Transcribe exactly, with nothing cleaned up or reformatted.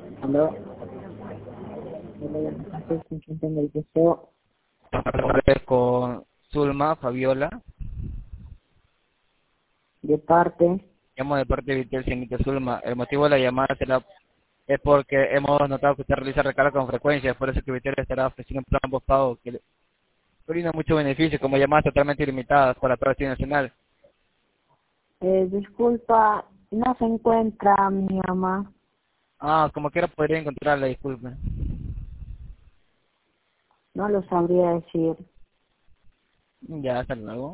Aló. No sé con quién tengo el deseo. Hablar con Zulma, Fabiola. De parte. Llamo de parte de Vitel, señorita Zulma. El motivo de la llamada será, es porque hemos notado que usted realiza recarga con frecuencia, es por eso que Vitel estará ofreciendo un plan postpago que le brinda muchos beneficios, como llamadas totalmente ilimitadas para toda la nacional. Eh, disculpa, no se encuentra mi mamá. Ah, como quiera podría encontrarla, disculpe. No lo sabría decir. Ya, hasta luego.